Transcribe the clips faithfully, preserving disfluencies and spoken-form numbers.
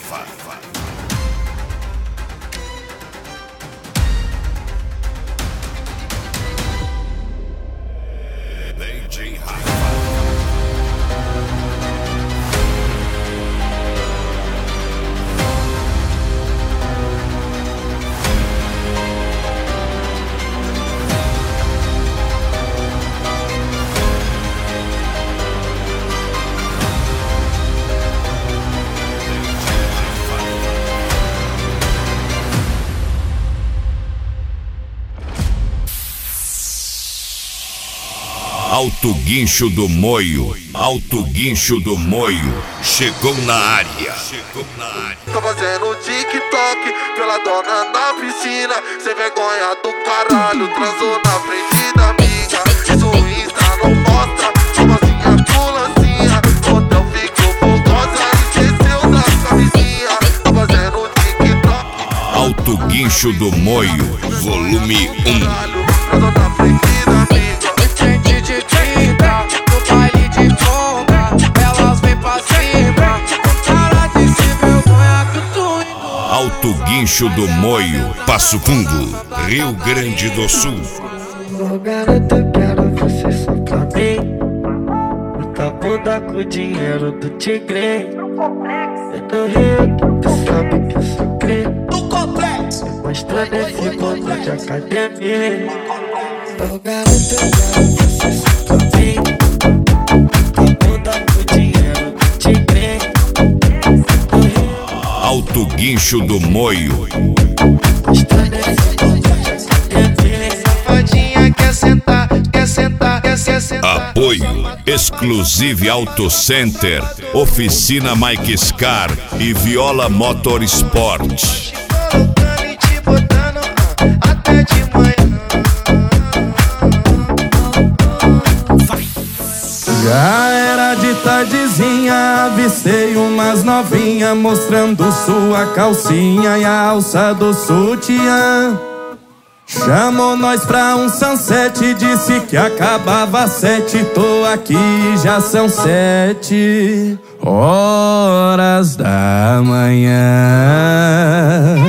Rafa. D J Rafa. Alto Guincho do Moio, Alto Guincho do Moio, chegou na área. Chegou na área. Tô fazendo TikTok pela dona na piscina, sem vergonha do caralho, transou na frente da amiga. Isso o Insta não mostra, famosinha pulancinha, hotel ficou fogosa e esqueceu da camisinha. Tô fazendo TikTok. Alto Guincho do Moio, volume um. Transou na frente da amiga. Alto Guincho do Moio, Passo Fundo, Rio Grande do Sul. Ô garota, quero você só pra mim. Bota a bunda com o dinheiro do tigre. Eu tô rico, tu sabe que eu sou cri. Mostra nesse bolo de academia. Ô garota, quero você só pra mim. Bota a bunda com o dinheiro do tigre. Alto Guincho do Moio. Safadinha quer sentar, quer sentar, quer sentar. Apoio Exclusive Auto Center, Oficina Mike Scar e Viola Motorsport. Te botando até de manhã. Já era de tardezinha, avistei umas novinha mostrando sua calcinha e a alça do sutiã. Chamou nós pra um sunset, disse que acabava às sete. Tô aqui, já são sete horas da manhã.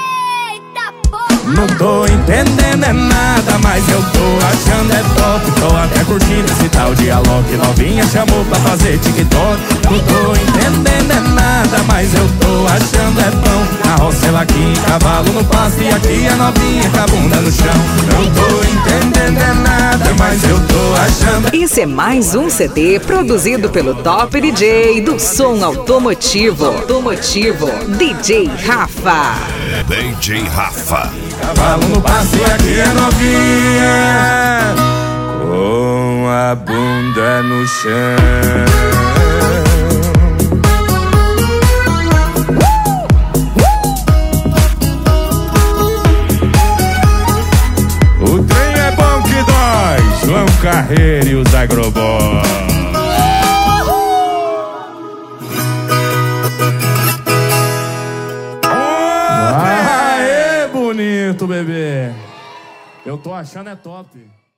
Não tô entendendo é nada, mas eu tô achando é top. Tô até curtindo esse tal diálogo. Novinha chamou pra fazer TikTok. Não tô entendendo é nada, mas eu tô achando é bom. A roça aqui em cavalo no pasto e aqui a novinha com a bunda no chão. Não tô entendendo é nada, mas eu tô achando. Esse é mais um C D produzido pelo Top D J do som automotivo. Automotivo, D J Rafa. D J Rafa. Cavalo no pasto e aqui a novinha com a bunda no chão. O trem é bom que dói, João Carreiro e os Agroboys. Aê, bonito, bebê. Eu tô achando é top.